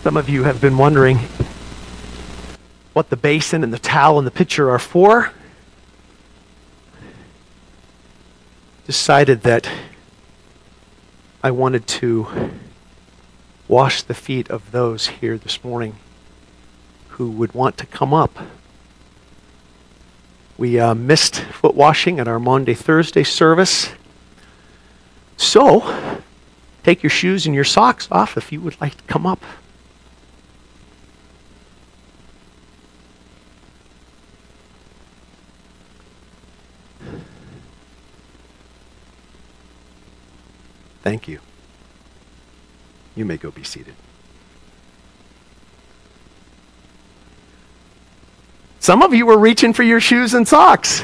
Some of you have been wondering what the basin and the towel and the pitcher are for. Decided that I wanted to wash the feet of those here this morning who would want to come up. We missed foot washing at our Maundy Thursday service. So, take your shoes and your socks off if you would like to come up. Thank you. You may go be seated. Some of you were reaching for your shoes and socks.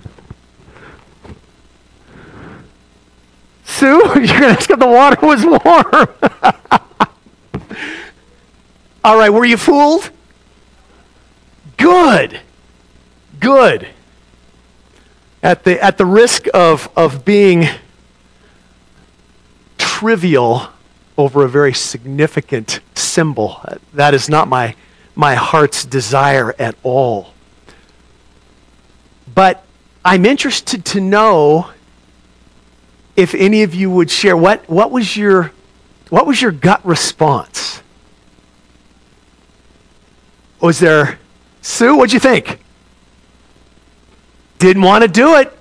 Sue, you're going to ask if the water was warm. All right, were you fooled? Good. Good. At the risk of being trivial over a very significant symbol, that is not my heart's desire at all. But I'm interested to know if any of you would share what was your gut response? Was there, Sue, what'd you think? Didn't want to do it.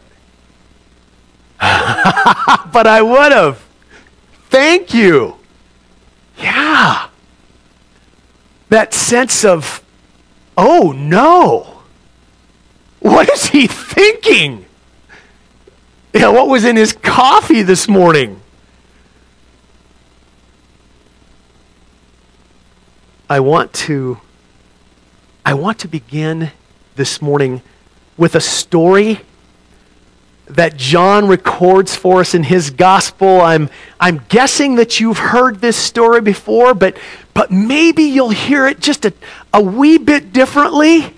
But I would have. Thank you. Yeah. That sense of, oh no. What is he thinking? Yeah, what was in his coffee this morning? I want to begin this morning with a story that John records for us in his gospel. I'm guessing that you've heard this story before, but maybe you'll hear it just a wee bit differently.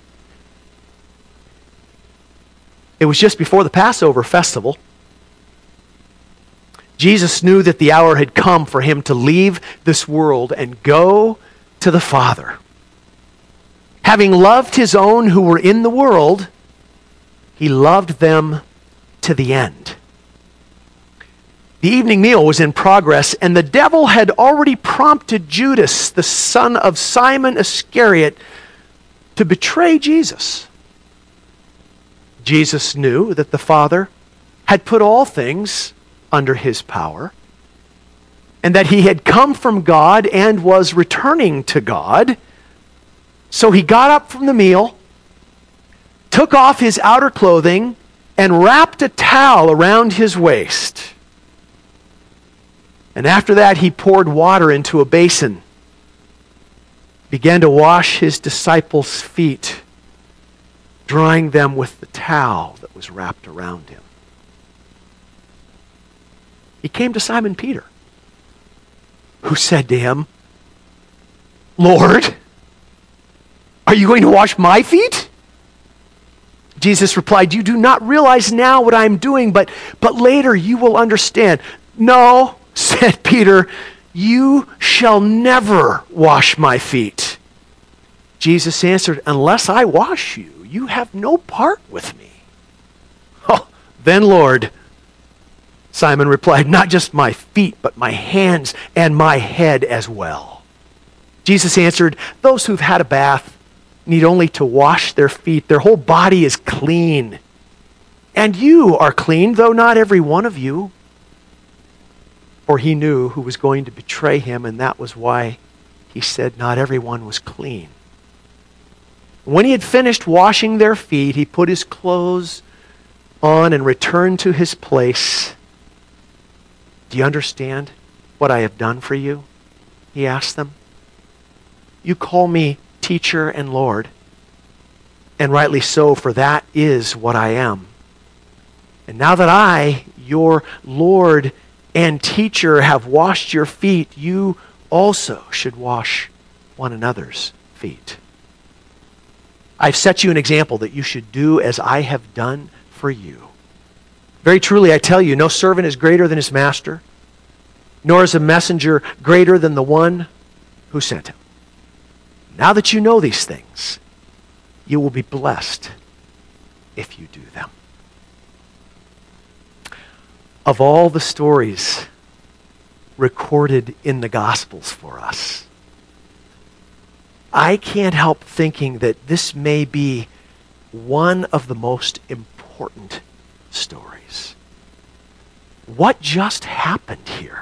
It was just before the Passover festival. Jesus knew that the hour had come for him to leave this world and go to the Father. Having loved his own who were in the world, he loved them to the end. The evening meal was in progress, and the devil had already prompted Judas, the son of Simon Iscariot, to betray Jesus. Jesus knew that the Father had put all things under his power, and that he had come from God and was returning to God. So he got up from the meal, took off his outer clothing, and wrapped a towel around his waist. And after that, he poured water into a basin, began to wash his disciples' feet, drying them with the towel that was wrapped around him. He came to Simon Peter, who said to him, "Lord, are you going to wash my feet?" Jesus replied, "You do not realize now what I am doing, but later you will understand." "No," said Peter, "you shall never wash my feet." Jesus answered, "Unless I wash you, you have no part with me." "Oh, then, Lord," Simon replied, "not just my feet, but my hands and my head as well." Jesus answered, "Those who've had a bath need only to wash their feet. Their whole body is clean. And you are clean, though not every one of you." For he knew who was going to betray him, and that was why he said not everyone was clean. When he had finished washing their feet, he put his clothes on and returned to his place. "Do you understand what I have done for you?" he asked them. "You call me Teacher and Lord, and rightly so, for that is what I am. And now that I, your Lord and Teacher, have washed your feet, you also should wash one another's feet. I've set you an example that you should do as I have done for you. Very truly, I tell you, no servant is greater than his master, nor is a messenger greater than the one who sent him. Now that you know these things, you will be blessed if you do them. Of all the stories recorded in the Gospels for us, I can't help thinking that this may be one of the most important stories. What just happened here?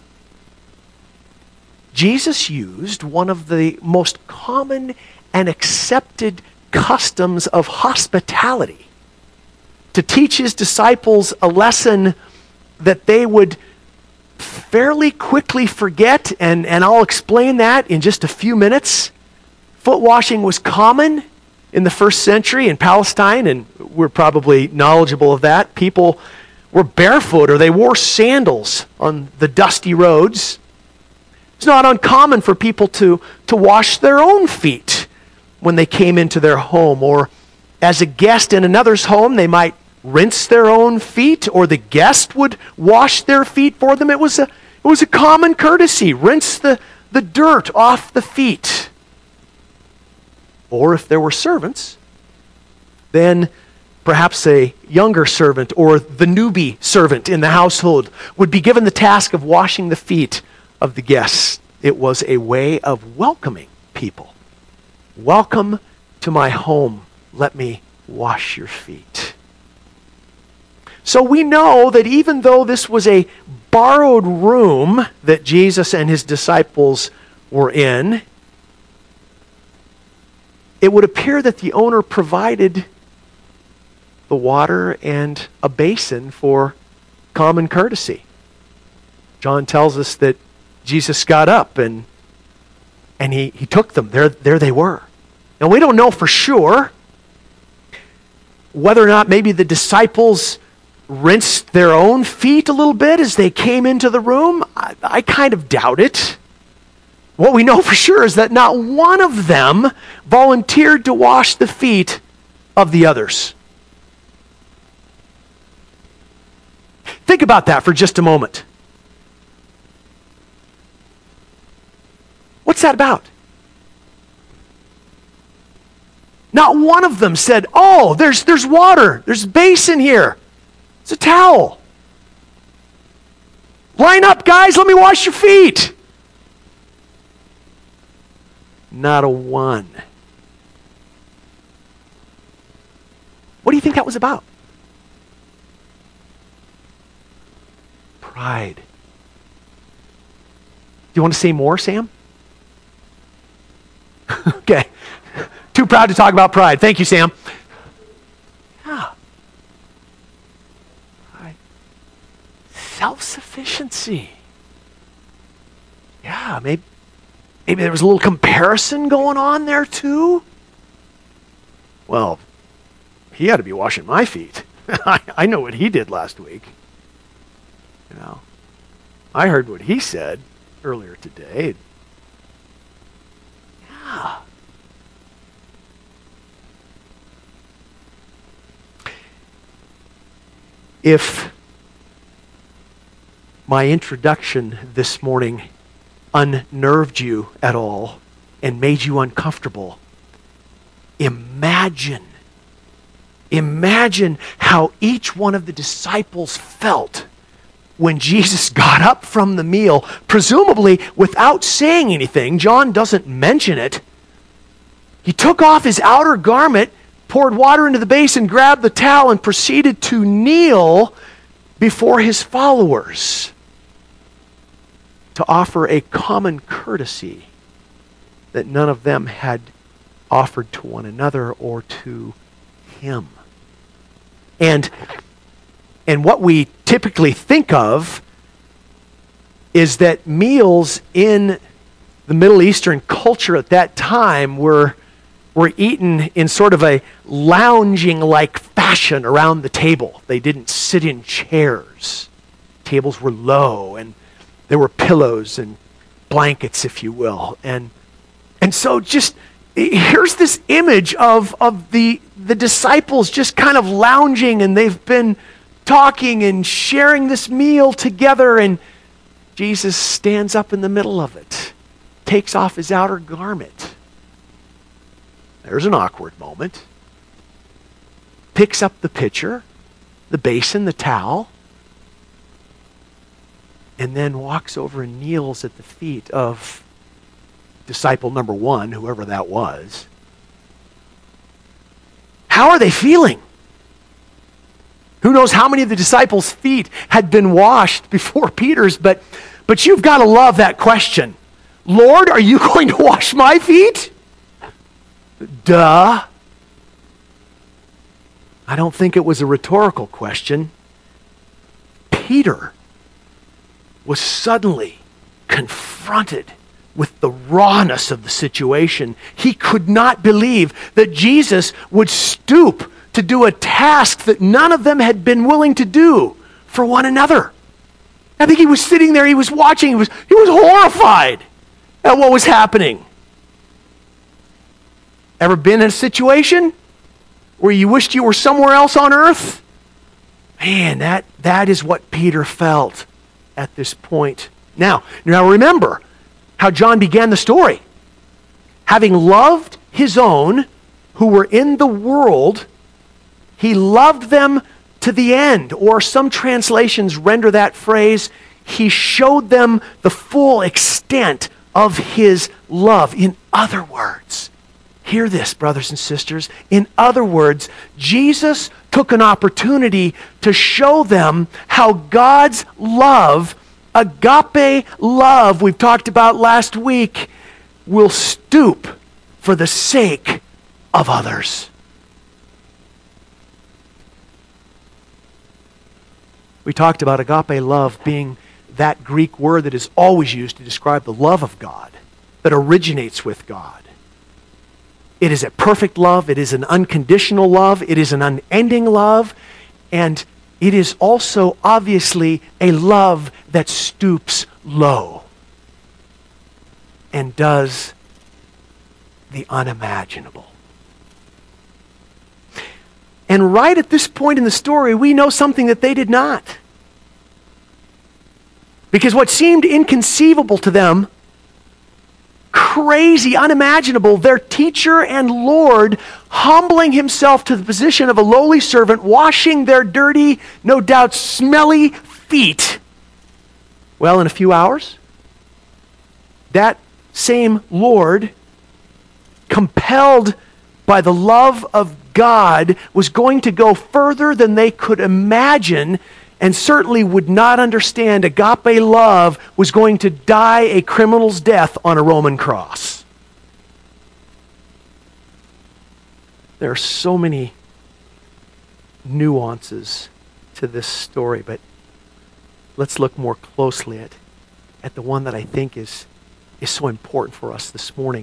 Jesus used one of the most common and accepted customs of hospitality to teach his disciples a lesson that they would fairly quickly forget, and I'll explain that in just a few minutes. Foot washing was common in the first century in Palestine, and we're probably knowledgeable of that. People were barefoot or they wore sandals on the dusty roads. It's not uncommon for people to wash their own feet when they came into their home, or as a guest in another's home, they might rinse their own feet, or the guest would wash their feet for them. It was a common courtesy. Rinse the dirt off the feet. Or if there were servants, then perhaps a younger servant or the newbie servant in the household would be given the task of washing the feet of the guests. It was a way of welcoming people. Welcome to my home. Let me wash your feet. So we know that even though this was a borrowed room that Jesus and his disciples were in, it would appear that the owner provided the water and a basin for common courtesy. John tells us that Jesus got up and he took them. There they were. Now we don't know for sure whether or not maybe the disciples rinsed their own feet a little bit as they came into the room. I kind of doubt it. What we know for sure is that not one of them volunteered to wash the feet of the others. Think about that for just a moment. What's that about? Not one of them said, "Oh, there's water. There's a basin here. It's a towel. Line up, guys. Let me wash your feet." Not a one. What do you think that was about? Pride. Do you want to say more, Sam? Okay. Too proud to talk about pride. Thank you, Sam. Yeah. Self-sufficiency. Yeah, maybe there was a little comparison going on there too. Well, he had to be washing my feet. I know what he did last week. You know, I heard what he said earlier today. Yeah. If my introduction this morning unnerved you at all and made you uncomfortable, imagine how each one of the disciples felt when Jesus got up from the meal, presumably without saying anything. John doesn't mention it. He took off his outer garment, poured water into the basin, grabbed the towel, and proceeded to kneel before his followers to offer a common courtesy that none of them had offered to one another or to him. And what we typically think of is that meals in the Middle Eastern culture at that time were eaten in sort of a lounging-like fashion around the table. They didn't sit in chairs. Tables were low, and there were pillows and blankets, if you will. And so just, here's this image of the disciples just kind of lounging, and they've been talking and sharing this meal together, and Jesus stands up in the middle of it, takes off his outer garment, There's an awkward moment. Picks up the pitcher, the basin, the towel, and then walks over and kneels at the feet of disciple number one, whoever that was. How are they feeling? Who knows how many of the disciples' feet had been washed before Peter's, but you've got to love that question. Lord, are you going to wash my feet? Duh. I don't think it was a rhetorical question. Peter was suddenly confronted with the rawness of the situation. He could not believe that Jesus would stoop to do a task that none of them had been willing to do for one another. I think he was sitting there, he was watching, he was horrified at what was happening. Ever been in a situation where you wished you were somewhere else on earth? Man, that is what Peter felt at this point. Now remember how John began the story. Having loved his own who were in the world, he loved them to the end. Or some translations render that phrase, he showed them the full extent of his love. In other words, hear this, brothers and sisters. In other words, Jesus took an opportunity to show them how God's love, agape love, we've talked about last week, will stoop for the sake of others. We talked about agape love being that Greek word that is always used to describe the love of God, that originates with God. It is a perfect love. It is an unconditional love. It is an unending love. And it is also obviously a love that stoops low and does the unimaginable. And right at this point in the story, we know something that they did not. Because what seemed inconceivable to them, crazy, unimaginable, their teacher and Lord humbling himself to the position of a lowly servant, washing their dirty, no doubt smelly feet. Well, in a few hours, that same Lord, compelled by the love of God, was going to go further than they could imagine, and certainly would not understand agape love, was going to die a criminal's death on a Roman cross. There are so many nuances to this story, but let's look more closely at the one that I think is so important for us this morning.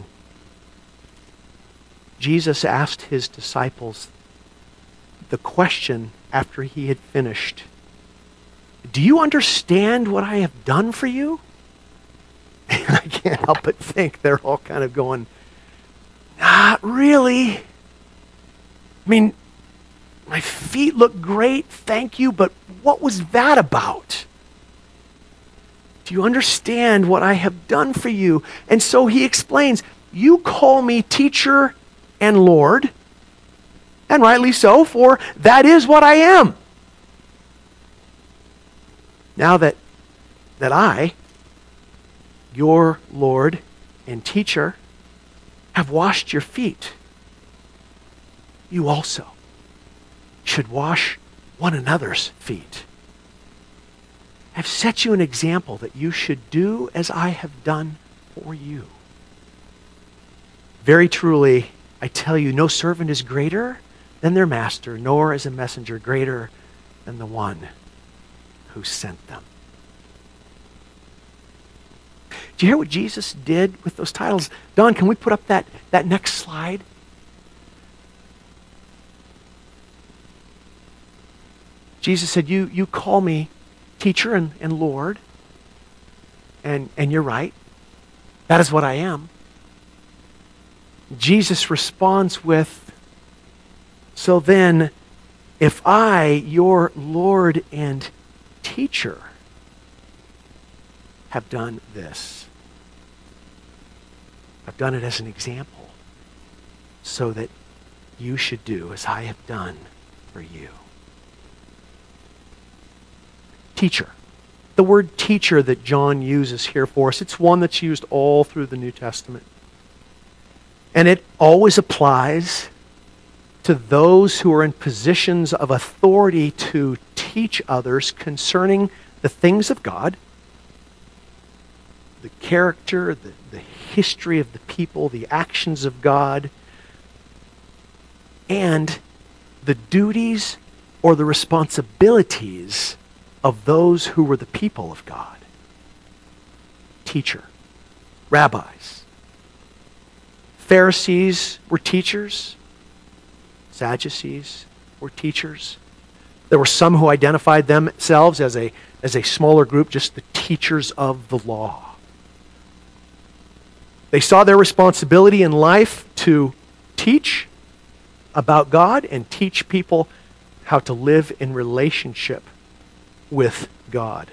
Jesus asked his disciples the question after he had finished. Do you understand what I have done for you? And I can't help but think they're all kind of going, not really. I mean, my feet look great, thank you, but what was that about? Do you understand what I have done for you? And so he explains, you call me teacher and Lord, and rightly so, for that is what I am. Now that I, your Lord and teacher, have washed your feet, you also should wash one another's feet. I've set you an example that you should do as I have done for you. Very truly, I tell you, no servant is greater than their master, nor is a messenger greater than the one who sent them. Do you hear what Jesus did with those titles? Don, can we put up that next slide? Jesus said, you call me teacher and Lord, and you're right. That is what I am. Jesus responds with, so then, if I, your Lord and teacher, have done this, I've done it as an example. so that you should do as I have done for you. Teacher. The word teacher that John uses here for us, it's one that's used all through the New Testament. And it always applies to those who are in positions of authority to teach others concerning the things of God, the character, the history of the people, the actions of God, and the duties or the responsibilities of those who were the people of God. Teacher, rabbis. Pharisees were teachers. Sadducees were teachers. There were some who identified themselves as a smaller group, just the teachers of the law. They saw their responsibility in life to teach about God and teach people how to live in relationship with God.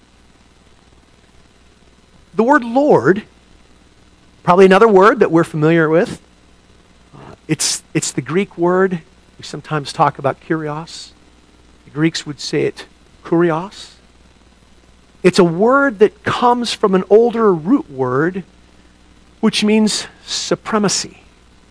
The word Lord, probably another word that we're familiar with. It's the Greek word. We sometimes talk about kurios. The Greeks would say it kurios. It's a word that comes from an older root word, which means supremacy.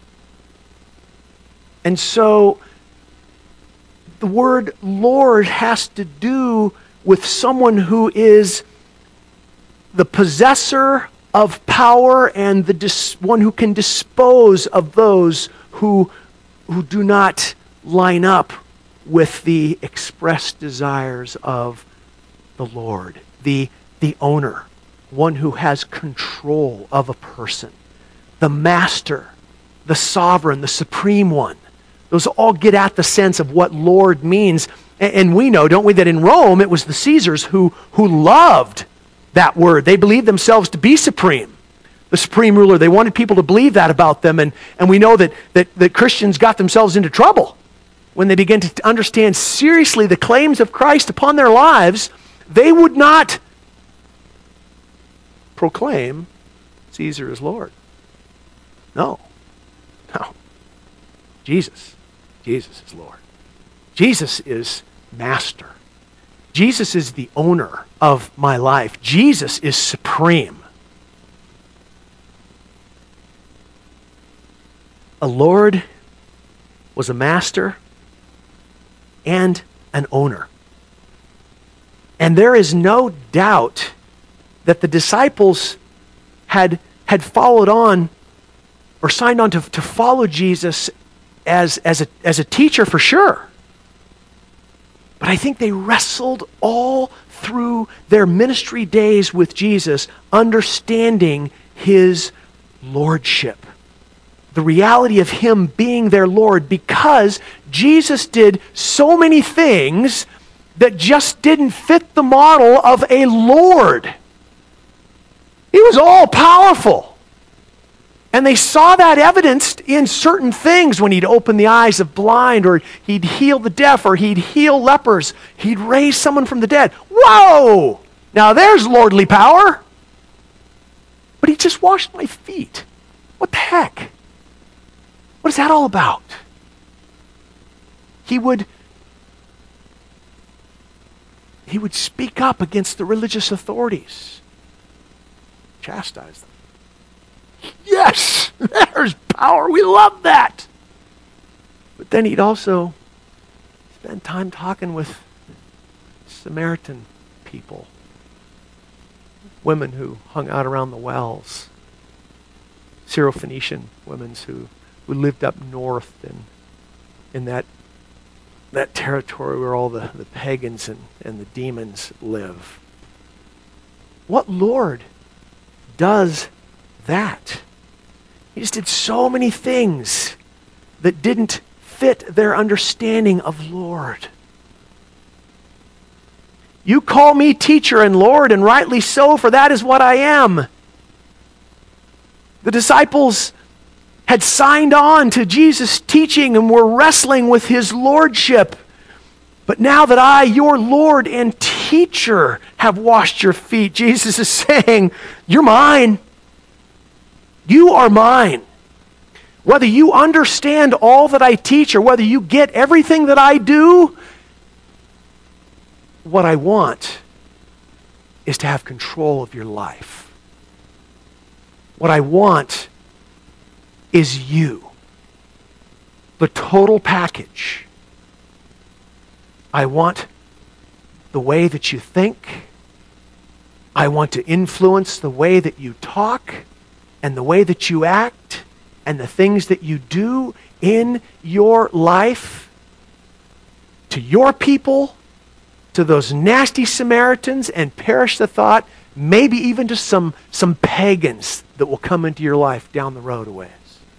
And so the word Lord has to do with someone who is the possessor of power and one who can dispose of those who do not line up with the expressed desires of the Lord, the owner, one who has control of a person, the master, the sovereign, the supreme one. Those all get at the sense of what Lord means. And we know, don't we, that in Rome it was the Caesars who loved that word. They believed themselves to be supreme, the supreme ruler. They wanted people to believe that about them. And we know that Christians got themselves into trouble when they began to understand seriously the claims of Christ upon their lives. They would not proclaim Caesar as Lord. No. Jesus is Lord. Jesus is master. Jesus is the owner of my life. Jesus is supreme. A Lord was a master and an owner. And there is no doubt that the disciples had followed on or signed on to follow Jesus as a teacher for sure. But I think they wrestled all through their ministry days with Jesus, understanding his lordship. The reality of him being their Lord, because Jesus did so many things that just didn't fit the model of a Lord. He was all powerful. And they saw that evidenced in certain things when he'd open the eyes of blind, or he'd heal the deaf, or he'd heal lepers. He'd raise someone from the dead. Whoa! Now there's lordly power. But he just washed my feet. What the heck? What is that all about? He would speak up against the religious authorities, chastise them. Yes, there's power. We love that. But then he'd also spend time talking with Samaritan people, women who hung out around the wells, Syrophoenician women who lived up north in that territory where all the pagans and the demons live. What Lord does that? He just did so many things that didn't fit their understanding of Lord. You call me teacher and Lord, and rightly so, for that is what I am. The disciples had signed on to Jesus' teaching and were wrestling with his lordship. But now that I, your Lord and teacher, have washed your feet, Jesus is saying, you're mine. You are mine. Whether you understand all that I teach or whether you get everything that I do, what I want is to have control of your life. What I want is you. The total package. I want the way that you think. I want to influence the way that you talk and the way that you act and the things that you do in your life to your people, to those nasty Samaritans, and perish the thought, maybe even to some pagans that will come into your life down the road a ways.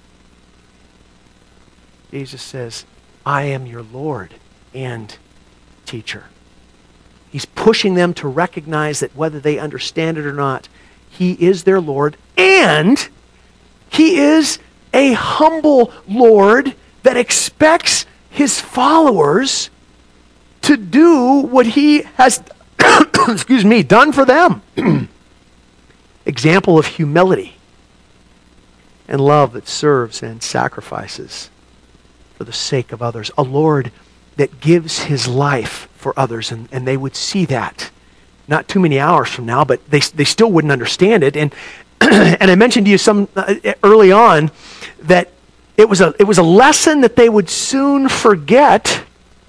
Jesus says, I am your Lord and teacher. He's pushing them to recognize that whether they understand it or not, He is their Lord, and He is a humble Lord that expects His followers to do what He has done for them. Example of humility and love that serves and sacrifices for the sake of others. A Lord that gives His life for others, and they would see that not too many hours from now, but they still wouldn't understand it. And and I mentioned to you some early on that it was a lesson that they would soon forget.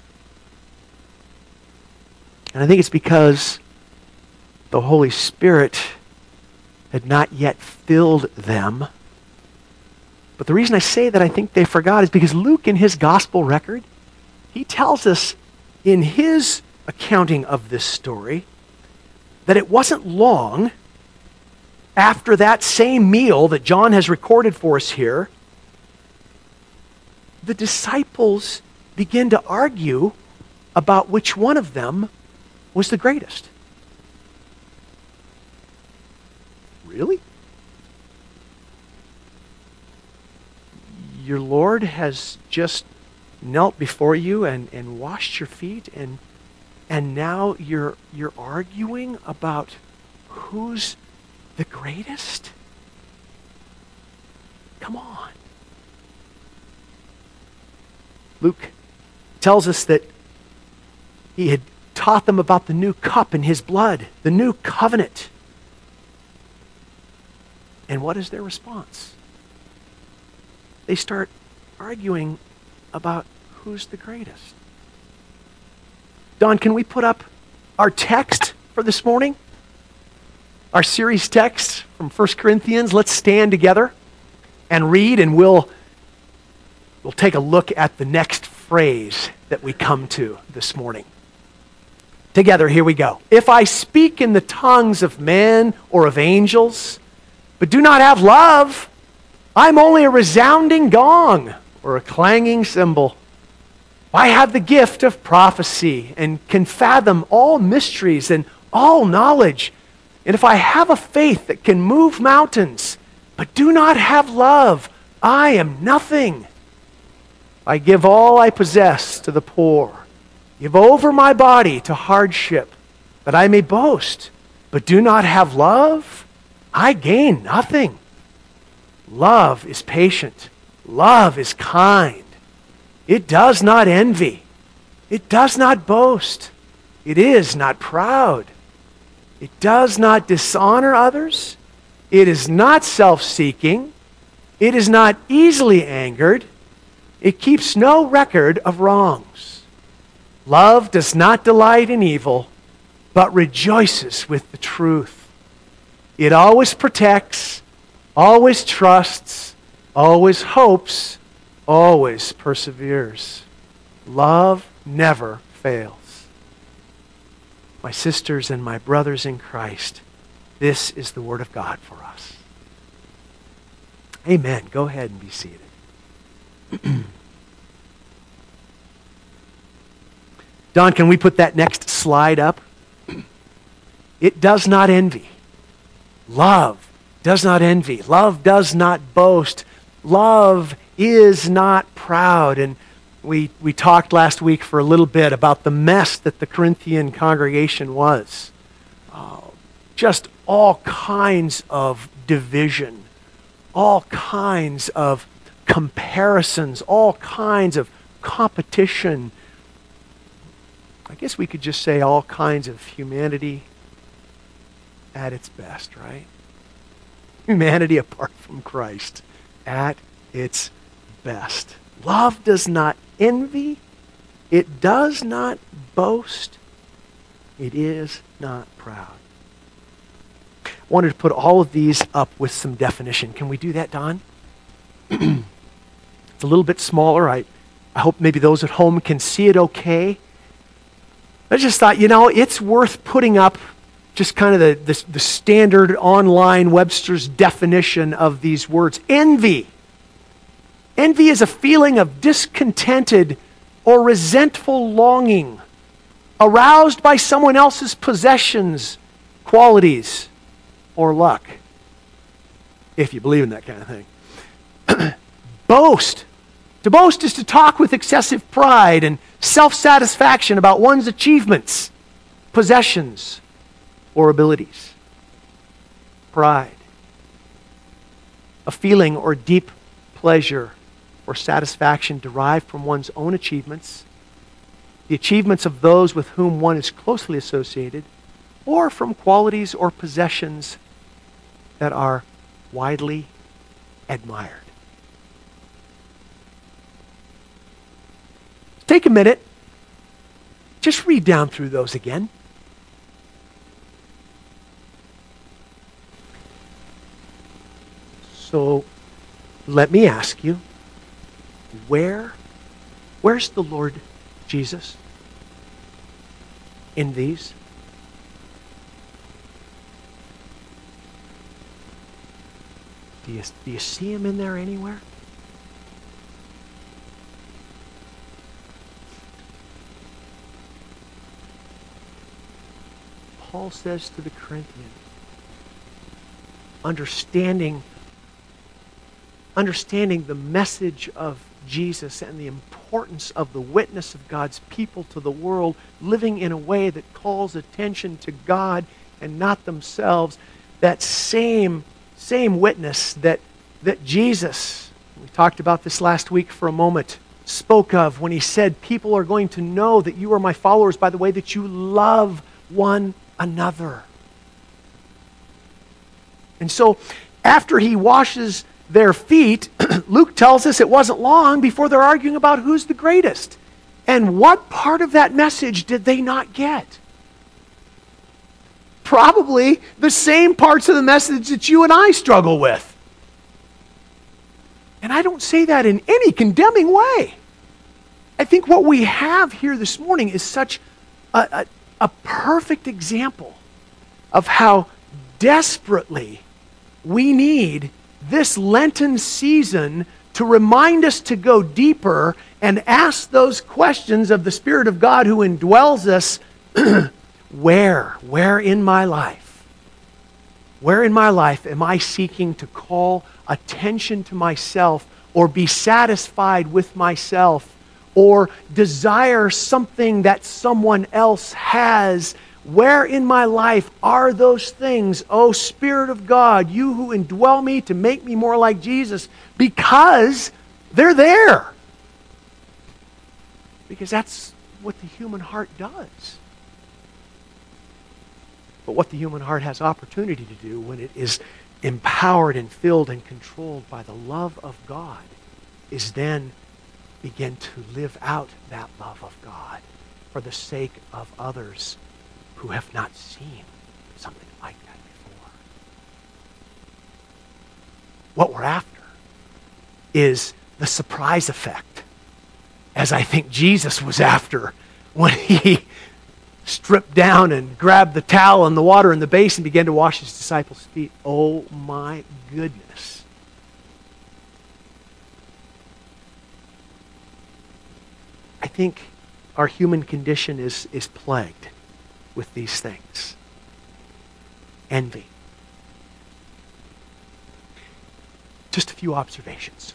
And I think it's because the Holy Spirit had not yet filled them. But the reason I say that I think they forgot is because Luke, in his gospel record, he tells us in his accounting of this story that it wasn't long after that same meal that John has recorded for us here, the disciples begin to argue about which one of them was the greatest. Really? Your Lord has just knelt before you and washed your feet, and now you're arguing about who's the greatest? Come on. Luke tells us that he had taught them about the new cup in his blood, the new covenant. And what is their response? They start arguing about who's the greatest. Don, can we put up our text for this morning? Our series text from 1 Corinthians. Let's stand together and read, and we'll take a look at the next phrase that we come to this morning. Together, here we go. If I speak in the tongues of men or of angels, but do not have love, I'm only a resounding gong or a clanging cymbal. I have the gift of prophecy and can fathom all mysteries and all knowledge. And if I have a faith that can move mountains, but do not have love, I am nothing. I give all I possess to the poor, give over my body to hardship, that I may boast, but do not have love, I gain nothing. Love is patient. Love is kind. It does not envy. It does not boast. It is not proud. It does not dishonor others. It is not self-seeking. It is not easily angered. It keeps no record of wrongs. Love does not delight in evil, but rejoices with the truth. It always protects, always trusts, always hopes, always perseveres. Love never fails. My sisters and my brothers in Christ, this is the word of God for us. Amen. Go ahead and be seated. Don, can we put that next slide up? It does not envy. Love does not envy. Love does not boast. Love is not proud. And we talked last week for a little bit about the mess that the Corinthian congregation was. Just all kinds of division, all kinds of comparisons, all kinds of competition. I guess we could just say all kinds of humanity at its best, right? Humanity apart from Christ at its best. Love does not envy. It does not boast. It is not proud. I wanted to put all of these up with some definition. Can we do that, Don? It's a little bit smaller. I hope maybe those at home can see it okay. I just thought, it's worth putting up just kind of the standard online Webster's definition of these words. Envy. Envy is a feeling of discontented or resentful longing aroused by someone else's possessions, qualities, or luck. If you believe in that kind of thing. Boast. To boast is to talk with excessive pride and self-satisfaction about one's achievements, possessions, or abilities. Pride. A feeling or deep pleasure or satisfaction derived from one's own achievements, the achievements of those with whom one is closely associated, or from qualities or possessions that are widely admired. Take a minute. Just read down through those again. So, let me ask you, where's the Lord Jesus in these? Do you see him in there anywhere? Paul says to the Corinthians, understanding the message of Jesus and the importance of the witness of God's people to the world, living in a way that calls attention to God and not themselves, that same witness that Jesus, we talked about this last week for a moment, spoke of when he said, people are going to know that you are my followers by the way that you love one another. And so, after he washes their feet, Luke tells us it wasn't long before they're arguing about who's the greatest. And what part of that message did they not get? Probably the same parts of the message that you and I struggle with. And I don't say that in any condemning way. I think what we have here this morning is such a perfect example of how desperately we need this Lenten season to remind us to go deeper and ask those questions of the Spirit of God who indwells us. Where in my life? Where in my life am I seeking to call attention to myself or be satisfied with myself or desire something that someone else has? Where in my life are those things, O Spirit of God, you who indwell me to make me more like Jesus? Because they're there. Because that's what the human heart does. But what the human heart has opportunity to do when it is empowered and filled and controlled by the love of God is then begin to live out that love of God for the sake of others who have not seen something like that before. What we're after is the surprise effect, as I think Jesus was after when he stripped down and grabbed the towel and the water in the basin and began to wash his disciples' feet. Oh my goodness. I think our human condition is plagued with these things. Envy. Just a few observations.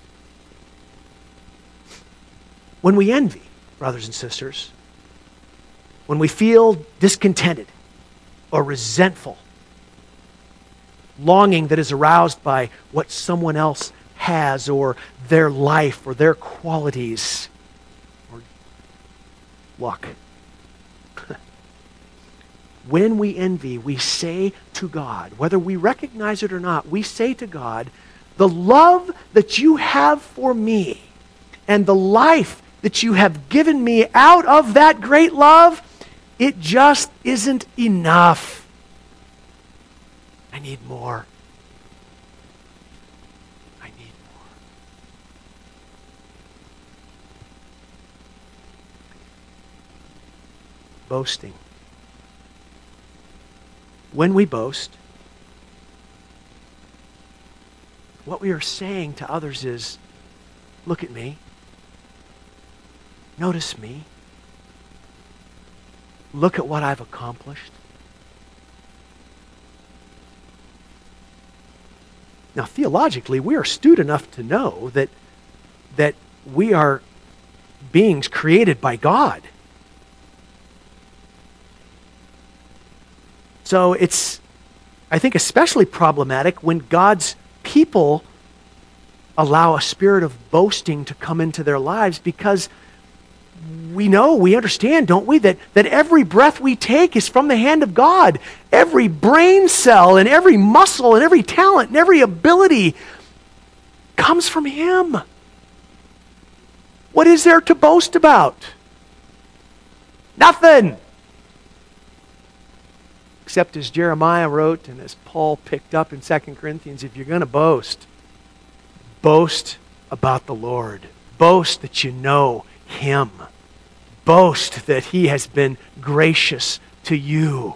When we envy, brothers and sisters, when we feel discontented or resentful, longing that is aroused by what someone else has or their life or their qualities or luck. When we envy, we say to God, whether we recognize it or not, we say to God, the love that you have for me and the life that you have given me out of that great love, it just isn't enough. I need more. I need more. Boasting. When we boast, what we are saying to others is, look at me. Notice me. Look at what I've accomplished. Now, theologically, we are astute enough to know that we are beings created by God. So it's, I think, especially problematic when God's people allow a spirit of boasting to come into their lives, because we understand, don't we, that every breath we take is from the hand of God. Every brain cell and every muscle and every talent and every ability comes from Him. What is there to boast about? Nothing. Except as Jeremiah wrote and as Paul picked up in 2 Corinthians, if you're going to boast, boast about the Lord. Boast that you know Him. Boast that He has been gracious to you.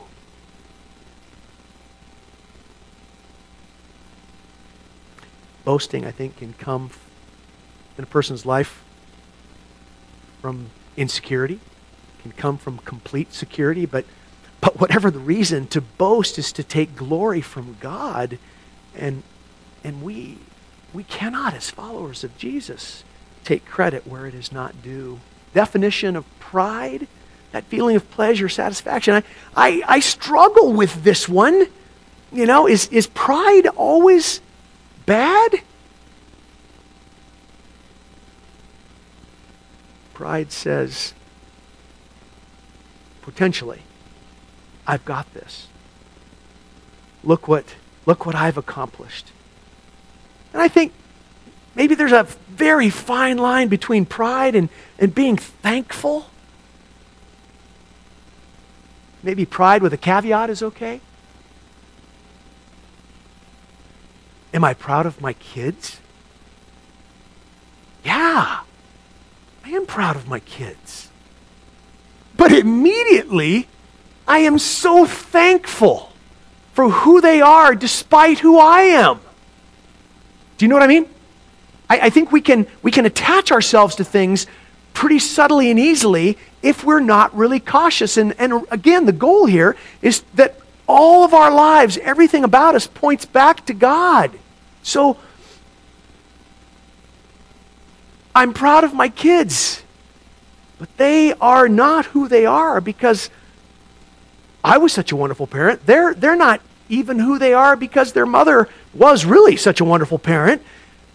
Boasting, I think, can come in a person's life from insecurity, can come from complete security, but whatever the reason, to boast is to take glory from God, and we cannot, as followers of Jesus, take credit where it is not due. Definition of pride, that feeling of pleasure, satisfaction. I struggle with this one. You know, is pride always bad? Pride says, potentially, I've got this. Look what I've accomplished. And I think maybe there's a very fine line between pride and being thankful. Maybe pride with a caveat is okay. Am I proud of my kids? Yeah, I am proud of my kids. But immediately, I am so thankful for who they are despite who I am. Do you know what I mean? I think we can attach ourselves to things pretty subtly and easily if we're not really cautious. And again, the goal here is that all of our lives, everything about us points back to God. So, I'm proud of my kids, but they are not who they are because I was such a wonderful parent. They're not even who they are because their mother was really such a wonderful parent.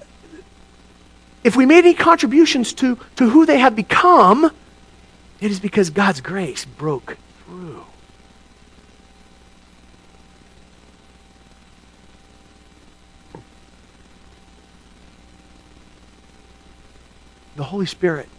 If we made any contributions to who they have become, it is because God's grace broke through. The Holy Spirit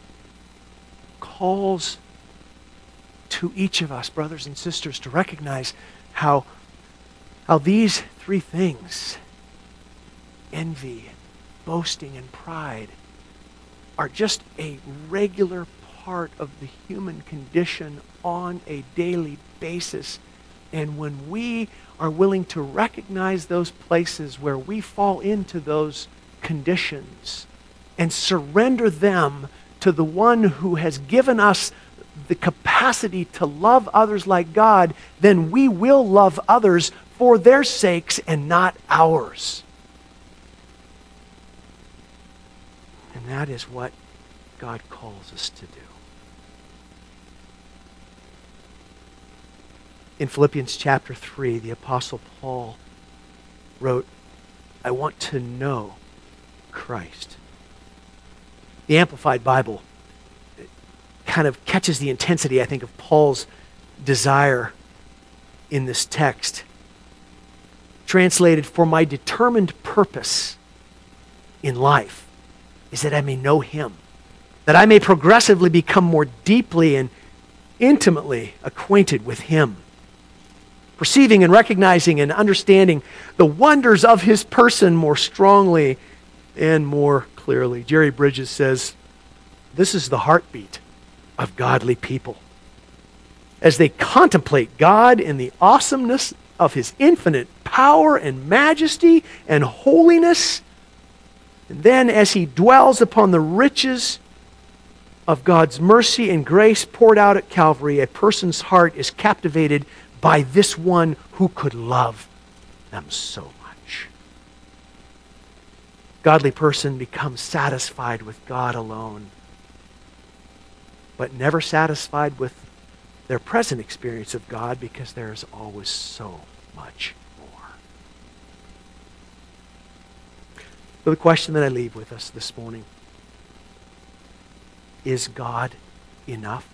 calls to each of us, brothers and sisters, to recognize how these three things, envy, boasting, and pride, are just a regular part of the human condition on a daily basis. And when we are willing to recognize those places where we fall into those conditions and surrender them to the one who has given us the capacity to love others like God, then we will love others for their sakes and not ours. And that is what God calls us to do. In Philippians chapter 3, the Apostle Paul wrote, I want to know Christ. The Amplified Bible kind of catches the intensity, I think, of Paul's desire in this text. Translated, "For my determined purpose in life is that I may know him, that I may progressively become more deeply and intimately acquainted with him, perceiving and recognizing and understanding the wonders of his person more strongly and more clearly." Jerry Bridges says, this is the heartbeat of godly people. As they contemplate God in the awesomeness of his infinite power and majesty and holiness, and then as he dwells upon the riches of God's mercy and grace poured out at Calvary, a person's heart is captivated by this one who could love them so much. Godly person becomes satisfied with God alone, but never satisfied with their present experience of God, because there is always so much more. So the question that I leave with us this morning: is God enough?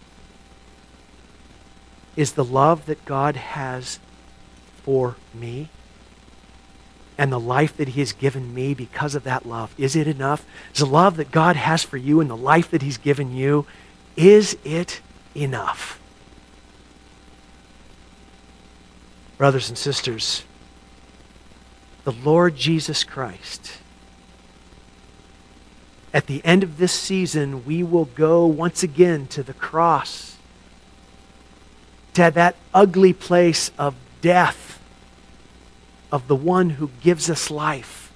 Is the love that God has for me and the life that he has given me because of that love, is it enough? Is the love that God has for you and the life that he's given you, is it enough? Brothers and sisters, the Lord Jesus Christ, at the end of this season, we will go once again to the cross, to that ugly place of death of the one who gives us life.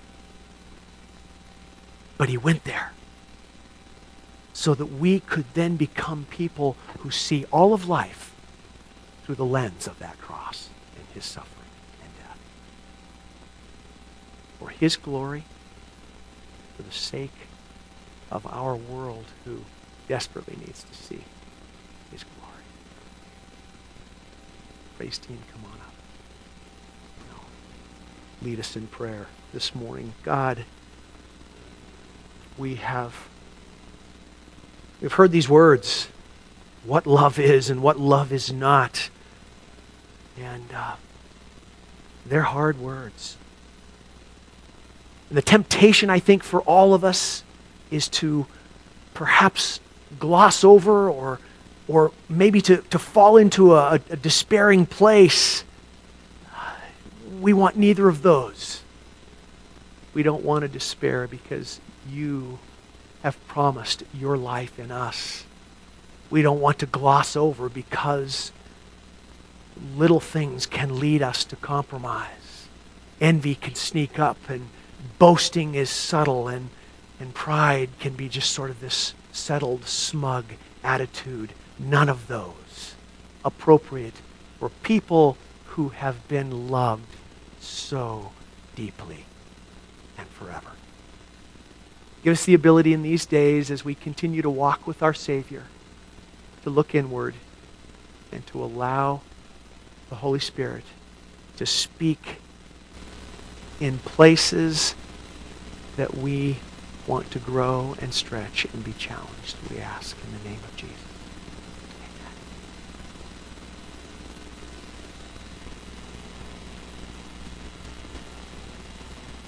But he went there so that we could then become people who see all of life through the lens of that cross and his suffering and death. For his glory, for the sake of our world who desperately needs to see his glory. Praise team, come on up. Lead us in prayer this morning. God, we've heard these words, what love is and what love is not. And they're hard words. And the temptation, I think, for all of us is to perhaps gloss over or maybe to fall into a despairing place. We want neither of those. We don't want to despair because you have promised your life in us. We don't want to gloss over because little things can lead us to compromise. Envy can sneak up, and boasting is subtle, and pride can be just sort of this settled, smug attitude. None of those appropriate for people who have been loved so deeply and forever. Give us the ability in these days, as we continue to walk with our Savior, to look inward and to allow the Holy Spirit to speak in places that we want to grow and stretch and be challenged. We ask in the name of Jesus.